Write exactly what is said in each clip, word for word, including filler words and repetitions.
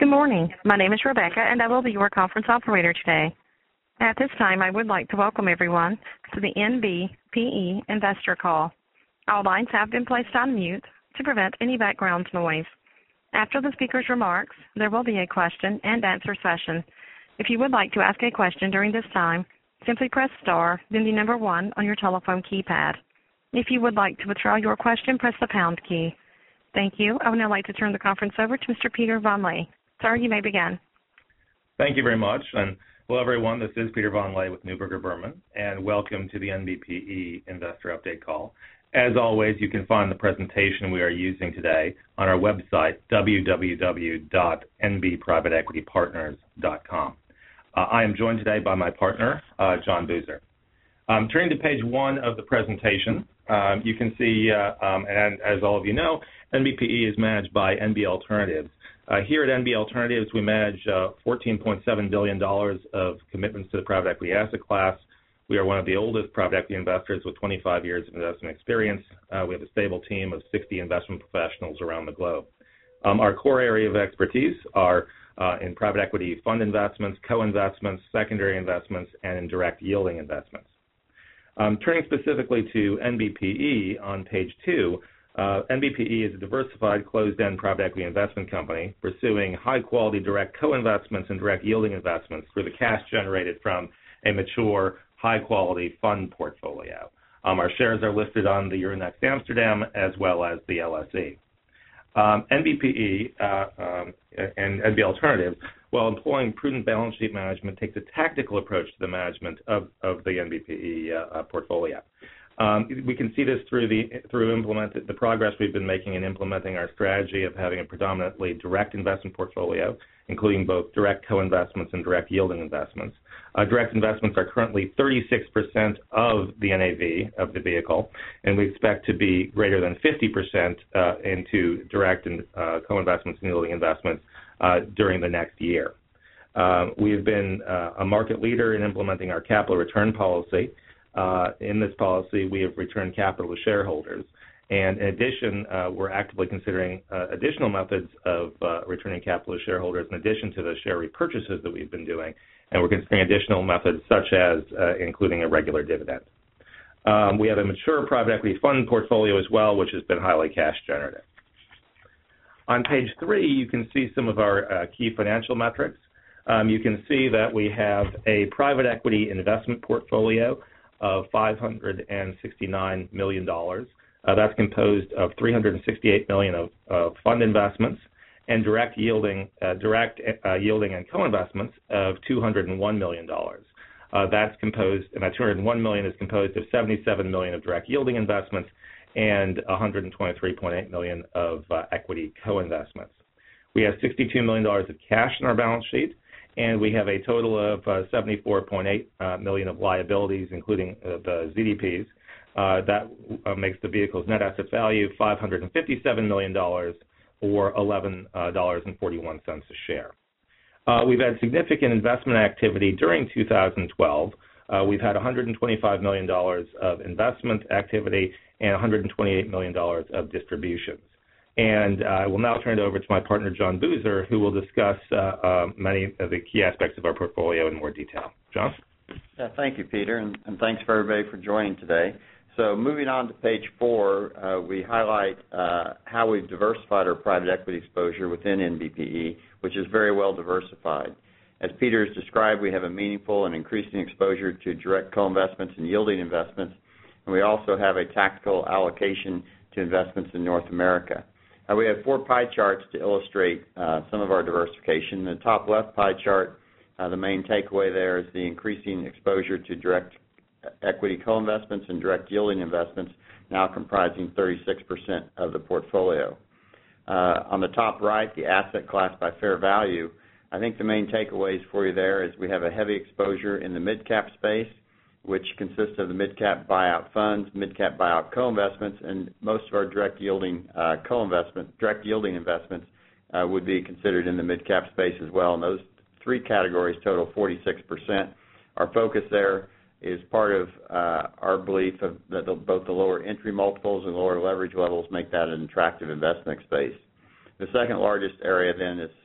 morning. My name is Rebecca, and I will be your conference operator today. At this time, I would like to welcome everyone to the N B P E Investor Call. All lines have been placed on mute to prevent any background noise. After the speaker's remarks, there will be a question and answer session. If you would like to ask a question during this time, simply press star, then the number one on your telephone keypad. If you would like to withdraw your question, press the pound key. Thank you. I would now like to turn the conference over to Mister Peter Von Lehe. Sir, you may begin. Thank you very much. And hello, everyone. This is Peter Von Lehe with Neuberger Berman, and welcome to the N B P E Investor Update Call. As always, you can find the presentation we are using today on our website, w w w dot n b private equity partners dot com. Uh, I am joined today by my partner, uh, John Boozer. Um, turning to page one of the presentation, um, you can see, uh, um, and as all of you know, N B P E is managed by N B Alternatives. Uh, here at N B Alternatives, we manage uh, fourteen point seven billion dollars of commitments to the private equity asset class. We are one of the oldest private equity investors with twenty-five years of investment experience. Uh, we have a stable team of sixty investment professionals around the globe. Um, our core area of expertise are uh, in private equity fund investments, co-investments, secondary investments, and in direct yielding investments. Um, turning specifically to N B P E on page two, uh, N B P E is a diversified closed-end private equity investment company pursuing high-quality direct co-investments and direct yielding investments through the cash generated from a mature, high-quality fund portfolio. Um, our shares are listed on the Euronext Amsterdam as well as the L S E. Um, N B P E uh, um, and N B Alternatives, while employing prudent balance sheet management, takes a tactical approach to the management of, of the N B P E uh, portfolio. Um, we can see this through the through implement the progress we've been making in implementing our strategy of having a predominantly direct investment portfolio, including both direct co-investments and direct yielding investments. Uh, direct investments are currently thirty-six percent of the N A V of the vehicle, and we expect to be greater than fifty percent uh, into direct and uh, co-investments and yielding investments uh, during the next year. Uh, we have been uh, a market leader in implementing our capital return policy. Uh, in this policy, we have returned capital to shareholders. And in addition, uh, we're actively considering uh, additional methods of uh, returning capital to shareholders in addition to the share repurchases that we've been doing. And we're considering additional methods such as uh, including a regular dividend. Um, we have a mature private equity fund portfolio as well, which has been highly cash generative. On page three, you can see some of our uh, key financial metrics. Um, you can see that we have a private equity investment portfolio of five hundred sixty-nine million dollars. Uh, that's composed of three hundred sixty-eight million dollars of uh, fund investments and direct yielding, uh, direct uh, yielding and co-investments of two hundred one million dollars. Uh, that's composed, and that two hundred one million dollars is composed of seventy-seven million dollars of direct yielding investments and one hundred twenty-three point eight million dollars of uh, equity co-investments. We have sixty-two million dollars of cash in our balance sheet, and we have a total of uh, seventy-four point eight uh, million dollars of liabilities, including uh, the Z D Ps. Uh, that uh, makes the vehicle's net asset value five hundred fifty-seven million dollars, or eleven dollars and forty-one cents a share. Uh, we've had significant investment activity during two thousand twelve. Uh, we've had one hundred twenty-five million dollars of investment activity and one hundred twenty-eight million dollars of distributions. And uh, I will now turn it over to my partner, John Boozer, who will discuss uh, uh, many of the key aspects of our portfolio in more detail. John? Yeah, thank you, Peter, and, and thanks for everybody for joining today. So moving on to page four, uh, we highlight uh, how we've diversified our private equity exposure within N B P E, which is very well diversified. As Peter has described, we have a meaningful and increasing exposure to direct co-investments and yielding investments, and we also have a tactical allocation to investments in North America. Uh, we have four pie charts to illustrate uh, some of our diversification. In the top left pie chart, uh, the main takeaway there is the increasing exposure to direct equity co-investments and direct yielding investments, now comprising thirty-six percent of the portfolio. Uh, on the top right, the asset class by fair value, I think the main takeaways for you there is we have a heavy exposure in the mid-cap space, which consists of the mid-cap buyout funds, mid-cap buyout co-investments, and most of our direct yielding uh, co-investment, direct yielding investments uh, would be considered in the mid-cap space as well. And those three categories total forty-six percent. Our focus there is part of uh, our belief of that the, both the lower entry multiples and lower leverage levels make that an attractive investment space. The second largest area then is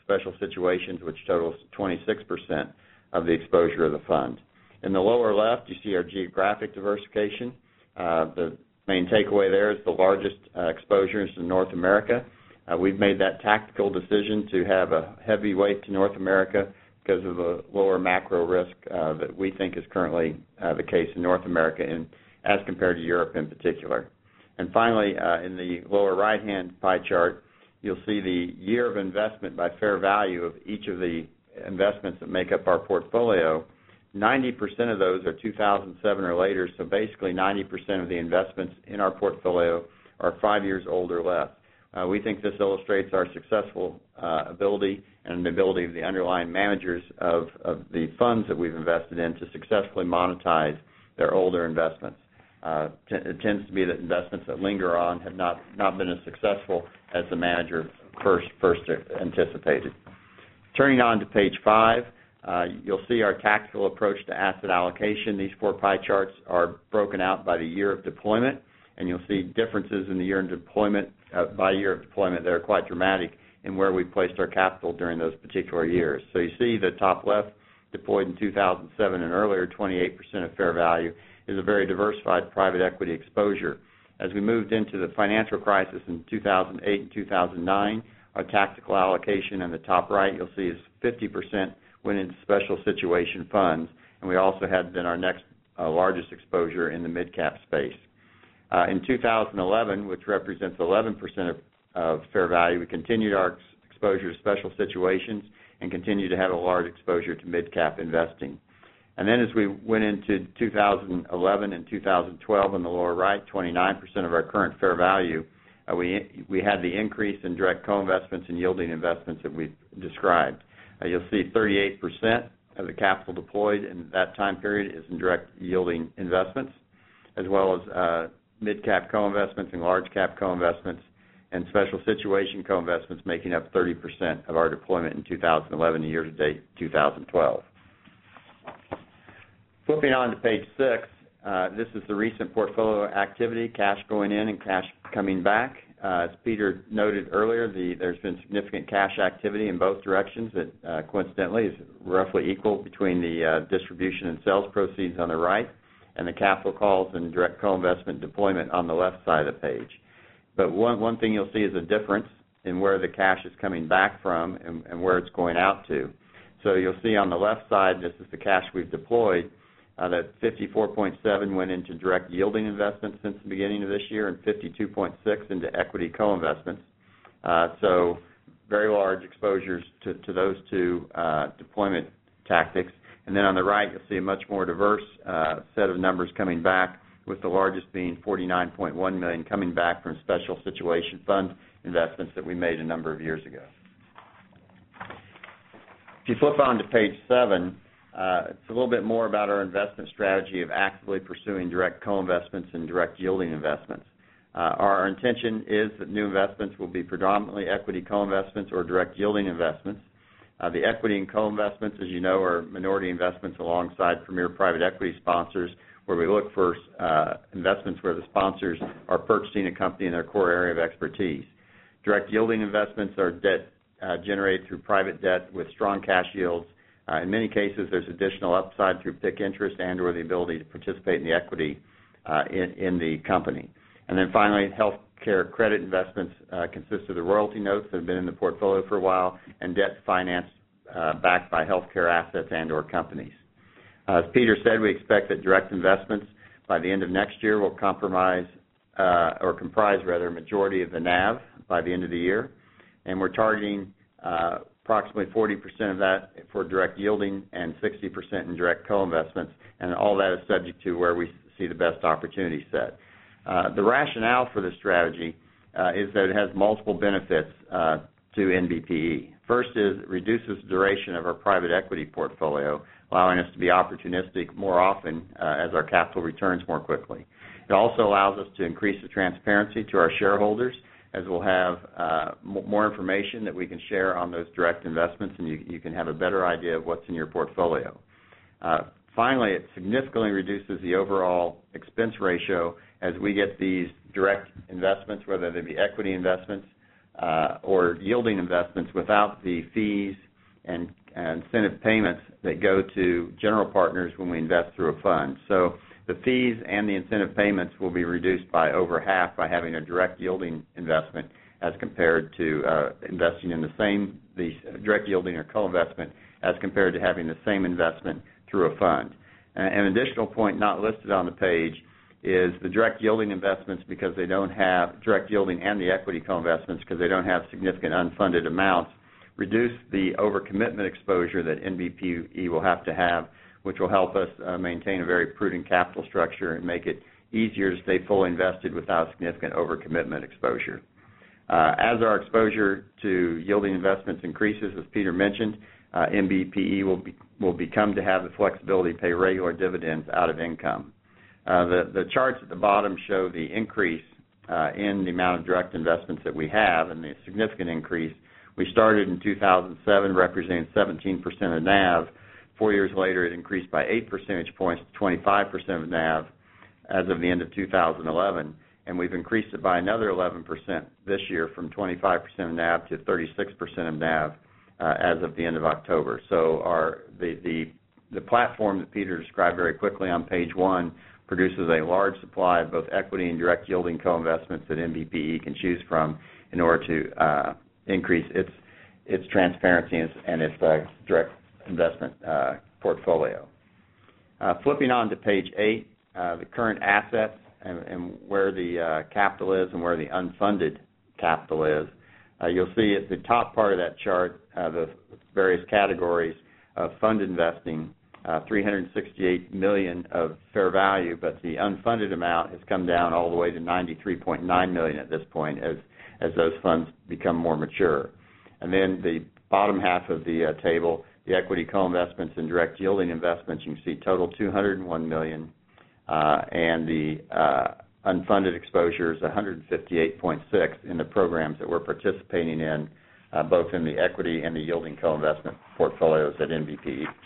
special situations, which totals twenty-six percent of the exposure of the fund. In the lower left, you see our geographic diversification. Uh, the main takeaway there is the largest uh, exposure is in North America. Uh, we've made that tactical decision to have a heavy weight to North America because of the lower macro risk uh, that we think is currently uh, the case in North America and as compared to Europe in particular. And finally, uh, in the lower right-hand pie chart, you'll see the year of investment by fair value of each of the investments that make up our portfolio. ninety percent of those are two thousand seven or later, so basically ninety percent of the investments in our portfolio are five years old or less. Uh, we think this illustrates our successful uh, ability and the ability of the underlying managers of, of the funds that we've invested in to successfully monetize their older investments. Uh, t- it tends to be that investments that linger on have not, not been as successful as the manager first, first anticipated. Turning on to page five, uh, you'll see our tactical approach to asset allocation. These four pie charts are broken out by the year of deployment, and you'll see differences in the year of deployment, uh, by year of deployment that are quite dramatic in where we placed our capital during those particular years. So you see the top left, deployed in two thousand seven and earlier, twenty-eight percent of fair value, is a very diversified private equity exposure. As we moved into the financial crisis in two thousand eight and two thousand nine, our tactical allocation in the top right, you'll see, is fifty percent went into special situation funds, and we also had then our next uh, largest exposure in the mid-cap space. Uh, in two thousand eleven, which represents eleven percent of, of fair value, we continued our ex- exposure to special situations and continue to have a large exposure to mid-cap investing. And then as we went into two thousand eleven and two thousand twelve on the lower right, twenty-nine percent of our current fair value, uh, we we had the increase in direct co-investments and yielding investments that we've described. Uh, you'll see thirty-eight percent of the capital deployed in that time period is in direct yielding investments, as well as uh, mid-cap co-investments and large-cap co-investments, and special situation co-investments making up thirty percent of our deployment in two thousand eleven and year-to-date two thousand twelve. Flipping on to page six, uh, this is the recent portfolio activity, cash going in and cash coming back. Uh, as Peter noted earlier, the, there's been significant cash activity in both directions that uh, coincidentally is roughly equal between the uh, distribution and sales proceeds on the right and the capital calls and direct co-investment deployment on the left side of the page. But one, one thing you'll see is a difference in where the cash is coming back from and, and where it's going out to. So you'll see on the left side, this is the cash we've deployed. Uh, that fifty-four point seven went into direct yielding investments since the beginning of this year and fifty-two point six into equity co-investments. Uh, so very large exposures to, to those two uh, deployment tactics. And then on the right, you'll see a much more diverse uh, set of numbers coming back, with the largest being forty-nine point one million dollars coming back from special situation fund investments that we made a number of years ago. If you flip on to page seven, Uh, it's a little bit more about our investment strategy of actively pursuing direct co-investments and direct yielding investments. Uh, our intention is that new investments will be predominantly equity co-investments or direct yielding investments. Uh, the equity and co-investments, as you know, are minority investments alongside premier private equity sponsors, where we look for uh, investments where the sponsors are purchasing a company in their core area of expertise. Direct yielding investments are debt uh, generated through private debt with strong cash yields. Uh, in many cases, there's additional upside through PIK interest and or the ability to participate in the equity uh, in, in the company. And then finally, healthcare credit investments uh, consist of the royalty notes that have been in the portfolio for a while and debt financed uh, backed by healthcare assets and or companies. Uh, as Peter said, we expect that direct investments by the end of next year will compromise uh, or comprise rather a majority of the N A V by the end of the year. And we're targeting uh, approximately forty percent of that for direct yielding and sixty percent in direct co-investments, and all that is subject to where we see the best opportunity set. Uh, the rationale for this strategy uh, is that it has multiple benefits uh, to N B P E. First is it reduces the duration of our private equity portfolio, allowing us to be opportunistic more often uh, as our capital returns more quickly. It also allows us to increase the transparency to our shareholders, as we'll have uh, more information that we can share on those direct investments, and you, you can have a better idea of what's in your portfolio. Uh, finally, it significantly reduces the overall expense ratio as we get these direct investments, whether they be equity investments, uh, or yielding investments without the fees and, and incentive payments that go to general partners when we invest through a fund. So the fees and the incentive payments will be reduced by over half by having a direct yielding investment as compared to uh, investing in the same, the direct yielding or co-investment as compared to having the same investment through a fund. An additional point not listed on the page is the direct yielding investments, because they don't have direct yielding, and the equity co-investments, because they don't have significant unfunded amounts, reduce the overcommitment exposure that N B P E will have to have, which will help us uh, maintain a very prudent capital structure and make it easier to stay fully invested without significant overcommitment exposure. Uh, as our exposure to yielding investments increases, as Peter mentioned, uh, N B P E will, be, will become to have the flexibility to pay regular dividends out of income. Uh, the, the charts at the bottom show the increase uh, in the amount of direct investments that we have, and the significant increase. We started in two thousand seven representing seventeen percent of N A V. Four years later, it increased by eight percentage points to twenty-five percent of N A V as of the end of two thousand eleven. And we've increased it by another eleven percent this year, from twenty-five percent of N A V to thirty-six percent of N A V uh, as of the end of October. So our the, the, the platform that Peter described very quickly on page one produces a large supply of both equity and direct yielding co-investments that N B P E can choose from in order to uh, increase its its transparency and its uh, direct investment uh, portfolio. Uh, flipping on to page eight, uh, the current assets and, and where the uh, capital is and where the unfunded capital is. Uh, you'll see at the top part of that chart uh, the various categories of fund investing, uh, three hundred sixty-eight million dollars of fair value, but the unfunded amount has come down all the way to ninety-three point nine million dollars at this point as, as those funds become more mature. And then the bottom half of the uh, table, the equity co-investments and direct yielding investments, you can see total two hundred one million dollars, uh, and the uh, unfunded exposure is one hundred fifty-eight point six in the programs that we're participating in, uh, both in the equity and the yielding co-investment portfolios at N B P E.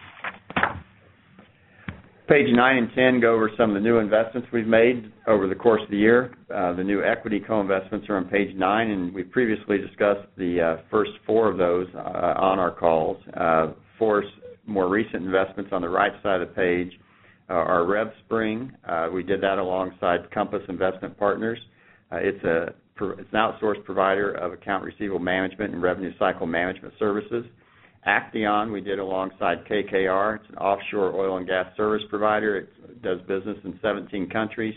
Page nine and ten go over some of the new investments we've made over the course of the year. Uh, the new equity co-investments are on page nine, and we previously discussed the uh, first four of those uh, on our calls. Uh, four more recent investments on the right side of the page uh, are RevSpring. Uh, we did that alongside Compass Investment Partners. Uh, it's, a, it's an outsourced provider of account receivable management and revenue cycle management services. Acteon we did alongside K K R. It's an offshore oil and gas service provider. It does business in seventeen countries,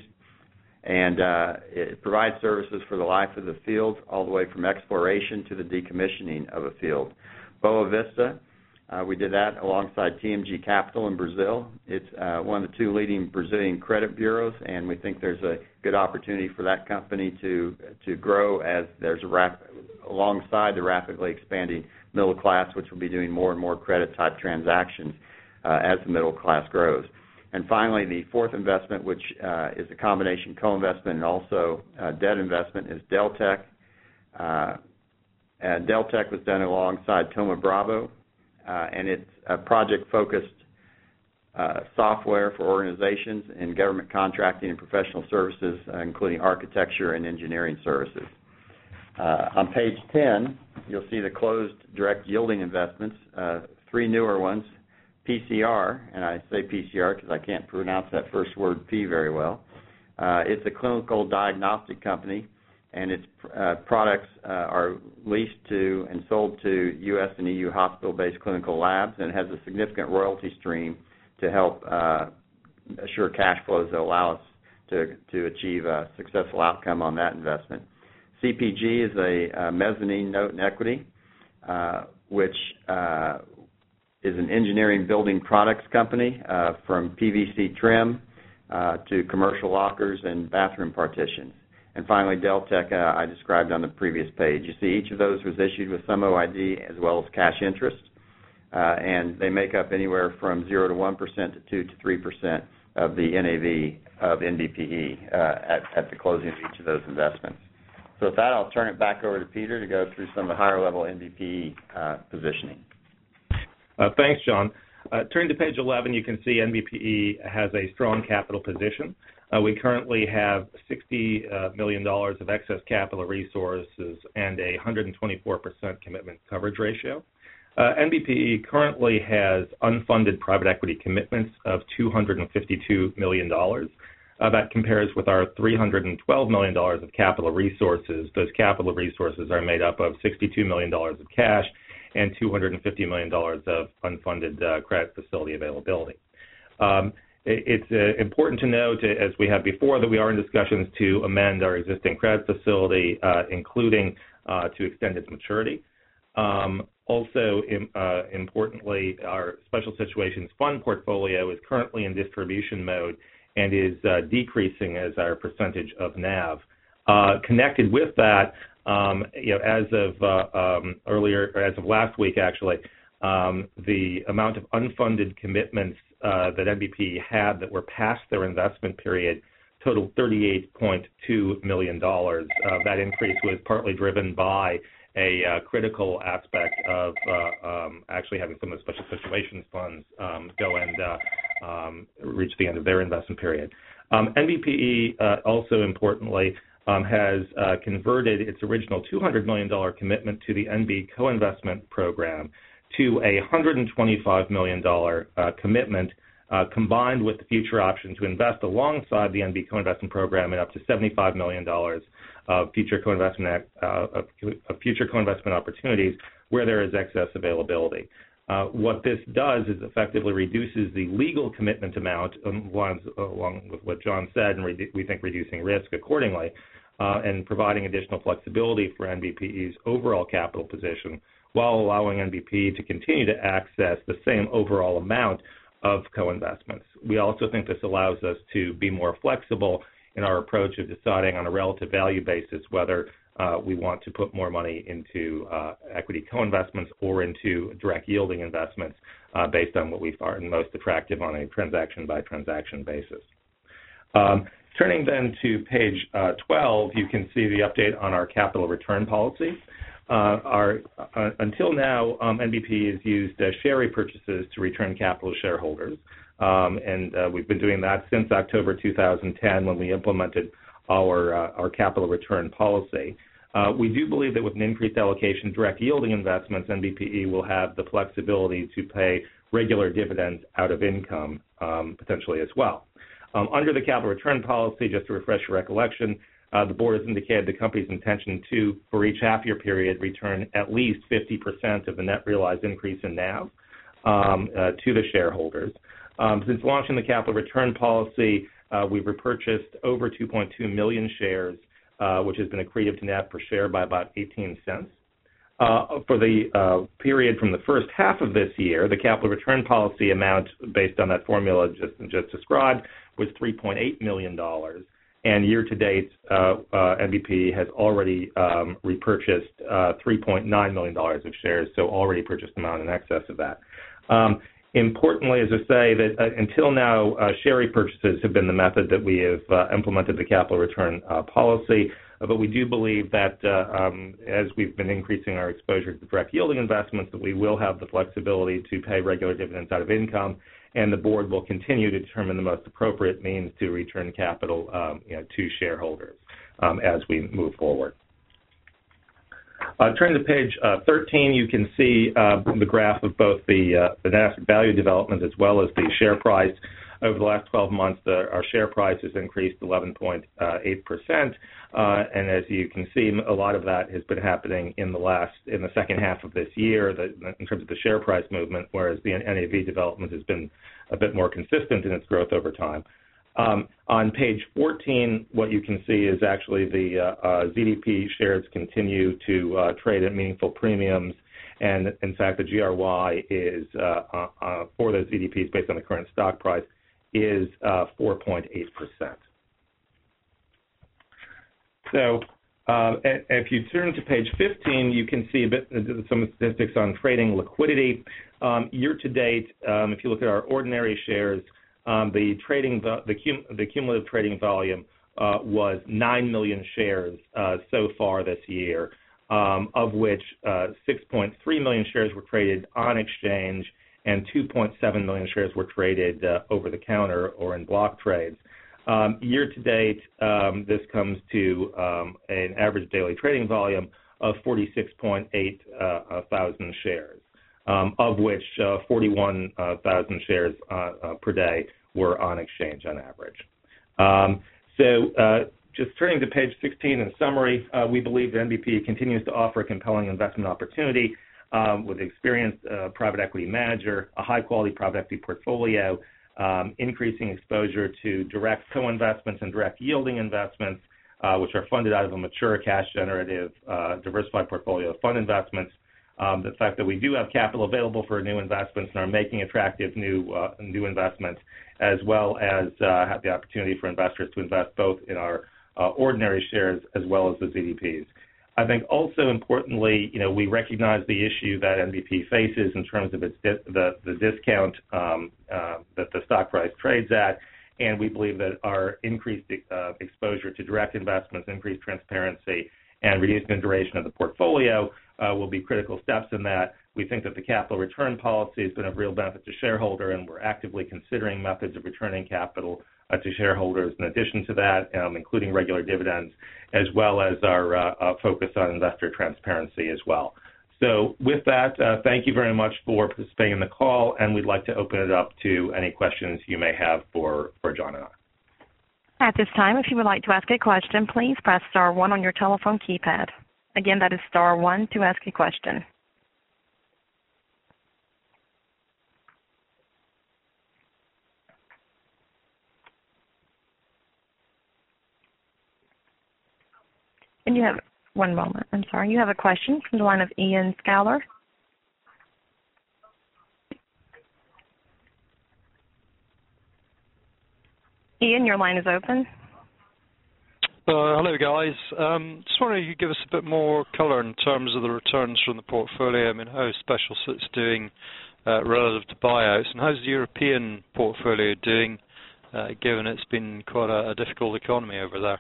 and uh, it provides services for the life of the field, all the way from exploration to the decommissioning of a field. Boa Vista, uh, we did that alongside T M G Capital in Brazil. It's uh, one of the two leading Brazilian credit bureaus, and we think there's a good opportunity for that company to to grow as there's a rap- alongside the rapidly expanding middle class, which will be doing more and more credit-type transactions uh, as the middle class grows. And finally, the fourth investment, which uh, is a combination co-investment and also uh, debt investment, is Deltek. Uh, and Deltek was done alongside Thoma Bravo, uh, and it's a project-focused uh, software for organizations in government contracting and professional services, uh, including architecture and engineering services. Uh, on page ten, you'll see the closed direct yielding investments, uh, three newer ones, P C R, and I say P C R because I can't pronounce that first word P very well. Uh, it's a clinical diagnostic company, and its uh, products uh, are leased to and sold to U S and E U hospital-based clinical labs, and it has a significant royalty stream to help uh, assure cash flows that allow us to, to achieve a successful outcome on that investment. C P G is a uh, mezzanine note and equity, uh, which uh, is an engineering building products company uh, from P V C trim uh, to commercial lockers and bathroom partitions. And finally, Deltek, uh, I described on the previous page. You see each of those was issued with some O I D as well as cash interest, uh, and they make up anywhere from zero to one percent to two to three percent of the N A V of N B P E uh, at, at the closing of each of those investments. So with that, I'll turn it back over to Peter to go through some of the higher-level N B P E uh, positioning. Uh, thanks, John. Uh, turning to page eleven, you can see N B P E has a strong capital position. Uh, we currently have sixty million dollars of excess capital resources and a one hundred twenty-four percent commitment coverage ratio. Uh, N B P E currently has unfunded private equity commitments of two hundred fifty-two million dollars. Uh, that compares with our three hundred twelve million dollars of capital resources. Those capital resources are made up of sixty-two million dollars of cash and two hundred fifty million dollars of unfunded uh, credit facility availability. Um, It's uh, important to note, as we have before, that we are in discussions to amend our existing credit facility, uh, including uh, to extend its maturity. Um, also, in, uh, importantly, our Special Situations Fund portfolio is currently in distribution mode and is uh, decreasing as our percentage of N A V. Uh, connected with that, um, you know, as of uh, um, earlier, or as of last week, actually, um, the amount of unfunded commitments Uh, that N B P had that were past their investment period totaled thirty-eight point two million dollars. Uh, that increase was partly driven by a uh, critical aspect of uh, um, actually having some of the special situations funds um, go and uh, um, reach the end of their investment period. Um, N B P E uh, also importantly um, has uh, converted its original two hundred million dollars commitment to the N B co-investment program to a one hundred twenty-five million dollars uh, commitment uh, combined with the future option to invest alongside the N B co-investment program in up to seventy-five million dollars of future co-investment uh, of, of future co-investment opportunities where there is excess availability. Uh, what this does is effectively reduces the legal commitment amount, um, along, along with what John said, and re- we think reducing risk accordingly, uh, and providing additional flexibility for N B P E's overall capital position, while allowing N B P to continue to access the same overall amount of co-investments. We also think this allows us to be more flexible in our approach of deciding on a relative value basis whether uh, we want to put more money into uh, equity co-investments or into direct yielding investments uh, based on what we find most attractive on a transaction-by-transaction basis. Um, turning then to page uh, twelve, you can see the update on our capital return policy. Uh, our, uh, until now, um, N B P has used uh, share repurchases to return capital to shareholders, um, and uh, we've been doing that since October two thousand ten when we implemented our, uh, our capital return policy. Uh, we do believe that with an increased allocation of direct yielding investments, N B P E will have the flexibility to pay regular dividends out of income um, potentially as well. Um, under the capital return policy, just to refresh your recollection, Uh, the board has indicated the company's intention to, for each half-year period, return at least fifty percent of the net realized increase in N A V um, uh, to the shareholders. Um, since launching the capital return policy, uh, we've repurchased over two point two million shares, uh, which has been accretive to N A V per share by about eighteen cents. Uh, for the uh, period from the first half of this year, the capital return policy amount, based on that formula just, just described, was three point eight million dollars. And year-to-date, uh, uh, N B P has already um, repurchased uh, three point nine million dollars of shares, so already purchased amount in excess of that. Um, importantly, as I say, that uh, until now, uh, share repurchases have been the method that we have uh, implemented the capital return uh, policy, uh, but we do believe that uh, um, as we've been increasing our exposure to direct yielding investments, that we will have the flexibility to pay regular dividends out of income, and the board will continue to determine the most appropriate means to return capital um, you know, to shareholders um, as we move forward. Uh, turning to page uh, thirteen, you can see uh, the graph of both the, uh, the net asset value development as well as the share price. Over the last twelve months, the, our share price has increased eleven point eight percent, uh, and as you can see, a lot of that has been happening in the last, in the second half of this year, the, in terms of the share price movement, whereas the N A V development has been a bit more consistent in its growth over time. Um, on page fourteen, what you can see is actually the uh, uh, Z D P shares continue to uh, trade at meaningful premiums, and in fact, the G R Y is uh, uh, uh, for those Z D Ps based on the current stock price is uh, four point eight percent. So uh, if you turn to page fifteen, you can see a bit some statistics on trading liquidity. Um, year to date, um, if you look at our ordinary shares, um, the trading the, cum the cumulative trading volume uh, was nine million shares uh, so far this year, um, of which uh, six point three million shares were traded on exchange and two point seven million shares were traded uh, over the counter or in block trades. Um, year to date, um, this comes to um, an average daily trading volume of forty-six point eight uh, thousand shares, um, of which uh, forty-one thousand shares uh, uh, per day were on exchange on average. Um, so uh, just turning to page sixteen in summary, uh, we believe that N B P E continues to offer a compelling investment opportunity um, with an experienced uh, private equity manager, a high-quality private equity portfolio, um, increasing exposure to direct co-investments and direct yielding investments, uh, which are funded out of a mature cash-generative, uh, diversified portfolio of fund investments. Um, the fact that we do have capital available for new investments and are making attractive new uh, new investments, as well as uh, have the opportunity for investors to invest both in our uh, ordinary shares as well as the Z D Ps. I think also importantly, you know, we recognize the issue that N B P faces in terms of its di- the the discount um, uh, that the stock price trades at, and we believe that our increased uh, exposure to direct investments, increased transparency, and reducing the duration of the portfolio uh, will be critical steps in that. We think that the capital return policy has been of real benefit to shareholder, and we're actively considering methods of returning capital uh, to shareholders in addition to that, um, including regular dividends, as well as our uh, uh, focus on investor transparency as well. So with that, uh, thank you very much for participating in the call, and we'd like to open it up to any questions you may have for, for John and I. At this time, if you would like to ask a question, please press star one on your telephone keypad. Again, that is star one to ask a question. And you have one moment. I'm sorry. You have a question from the line of Ian Scoular. Ian, your line is open. Uh, hello, guys. Um, just wondering if you could give us a bit more color in terms of the returns from the portfolio. I mean, how is Special Sits doing uh, relative to buyouts, and how's the European portfolio doing, uh, given it's been quite a, a difficult economy over there?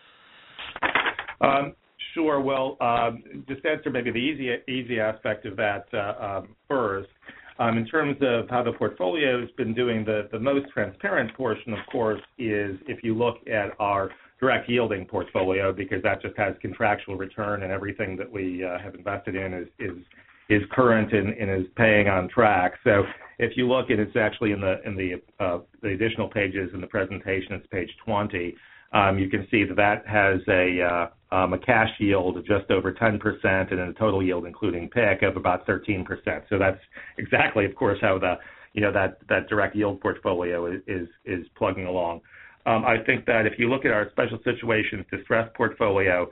Um, sure. Well, um, just to answer maybe the easy, easy aspect of that uh, um, first. Um, in terms of how the portfolio has been doing, the, the most transparent portion, of course, is if you look at our direct yielding portfolio, because that just has contractual return and everything that we uh, have invested in is is, is current and, and is paying on track. So if you look at it's actually in the in the uh, the additional pages in the presentation, it's page twenty. Um, you can see that that has a uh, um, a cash yield of just over ten percent and a total yield, including P I C, of about thirteen percent. So that's exactly, of course, how the you know that, that direct yield portfolio is is, is plugging along. Um, I think that if you look at our special situations distressed portfolio,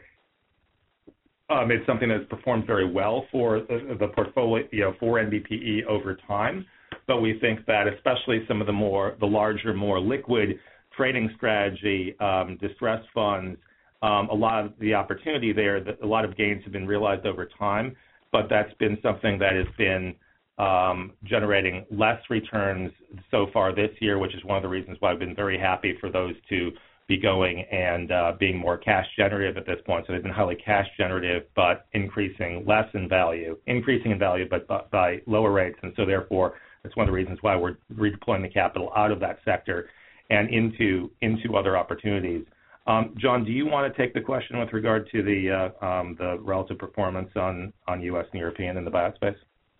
um, it's something that's performed very well for the, the portfolio, you know, for N B P E over time. But we think that especially some of the more the larger, more liquid trading strategy, um, distressed funds, um, a lot of the opportunity there, that a lot of gains have been realized over time, but that's been something that has been um, generating less returns so far this year, which is one of the reasons why I've been very happy for those to be going and uh, being more cash generative at this point. So they've been highly cash generative, but increasing less in value, increasing in value, but by, by lower rates. And so therefore, that's one of the reasons why we're redeploying the capital out of that sector and into into other opportunities. Um, John, do you want to take the question with regard to the uh, um, the relative performance on, on U S and European in the buyout space?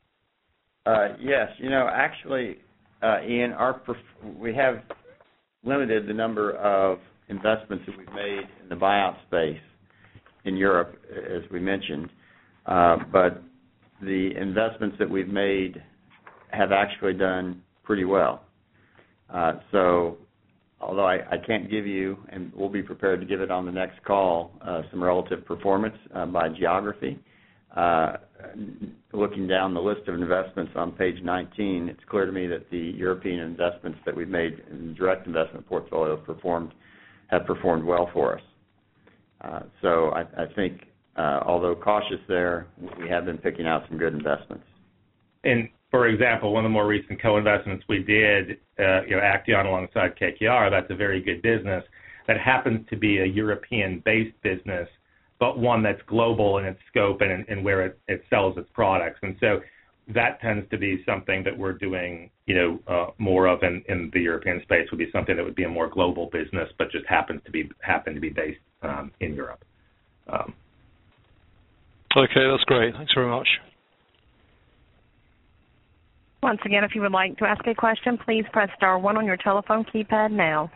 Uh, yes. You know, actually, uh, Ian, our perf- we have limited the number of investments that we've made in the buyout space in Europe, as we mentioned, uh, but the investments that we've made have actually done pretty well. Uh, so although I, I can't give you, and we'll be prepared to give it on the next call, uh, some relative performance uh, by geography, uh, looking down the list of investments on page nineteen, it's clear to me that the European investments that we've made in the direct investment portfolio performed, have performed well for us. Uh, so I, I think, uh, although cautious there, we have been picking out some good investments. And for example, one of the more recent co-investments we did, uh, you know, Action alongside K K R, that's a very good business that happens to be a European-based business, but one that's global in its scope and, and where it, it sells its products. And so that tends to be something that we're doing, you know, uh, more of in, in the European space. Would be something that would be a more global business, but just happens to be happen to be based um, in Europe. Um, okay, that's great. Thanks very much. Once again, if you would like to ask a question, please press star one on your telephone keypad now.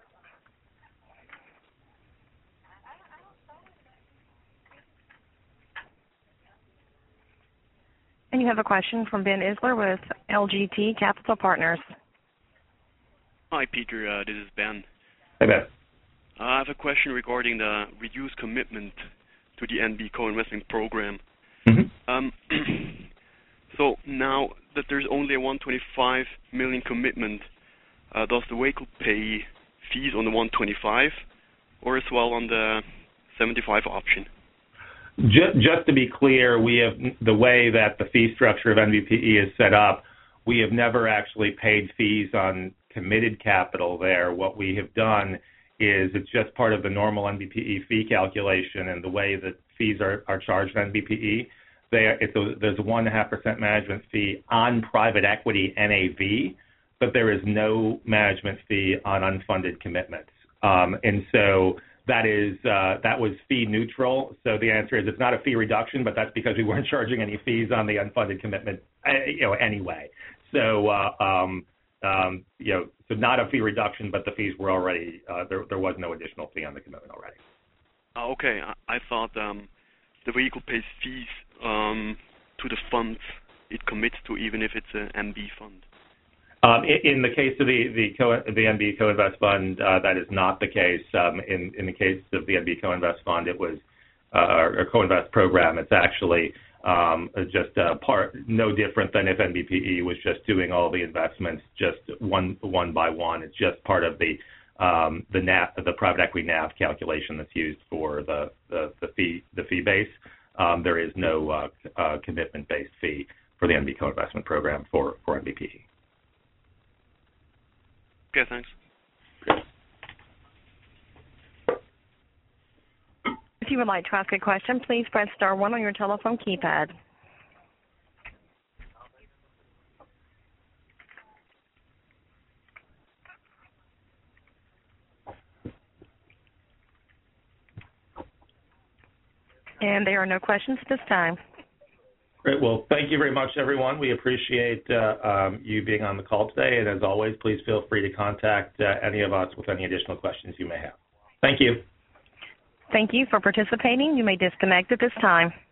And you have a question from Ben Isler with L G T Capital Partners. Hi, Peter. Uh, this is Ben. Hey, Ben. Uh, I have a question regarding the reduced commitment to the N B co-investment program. Mm-hmm. Um, so now that there's only a one hundred twenty-five million dollars commitment, uh, does the vehicle pay fees on the one hundred twenty-five or as well on the seventy-five option? Just to be clear, we have the way that the fee structure of N B P E is set up, we have never actually paid fees on committed capital there. What we have done is it's just part of the normal N B P E fee calculation, and the way that fees are, are charged on N B P E, they are, it's a, there's a one point five percent management fee on private equity N A V, but there is no management fee on unfunded commitments. Um, and so that is uh, that was fee neutral. So the answer is it's not a fee reduction, but that's because we weren't charging any fees on the unfunded commitment, uh, you know, anyway. So uh, um, um, you know, so not a fee reduction, but the fees were already uh, there. There was no additional fee on the commitment already. Uh, okay, I, I thought um, the vehicle pays fees um, to the funds it commits to, even if it's an N B fund. Um, in, in the case of the the, co, the N B Co-Invest Fund, uh, that is not the case. Um, in, in the case of the N B Co-Invest Fund, it was uh, a co-invest program. It's actually um, just a part, no different than if N B P E was just doing all the investments just one one by one. It's just part of the um, the N A V, the private equity N A V calculation that's used for the the, the fee the fee base. Um, there is no uh, uh, commitment-based fee for the N B Co-Investment Program for for N B P E. Okay, thanks. If you would like to ask a question, please press star one on your telephone keypad. And there are no questions at this time. Great. Well, thank you very much, everyone. We appreciate uh, um, you being on the call today. And as always, please feel free to contact uh, any of us with any additional questions you may have. Thank you. Thank you for participating. You may disconnect at this time.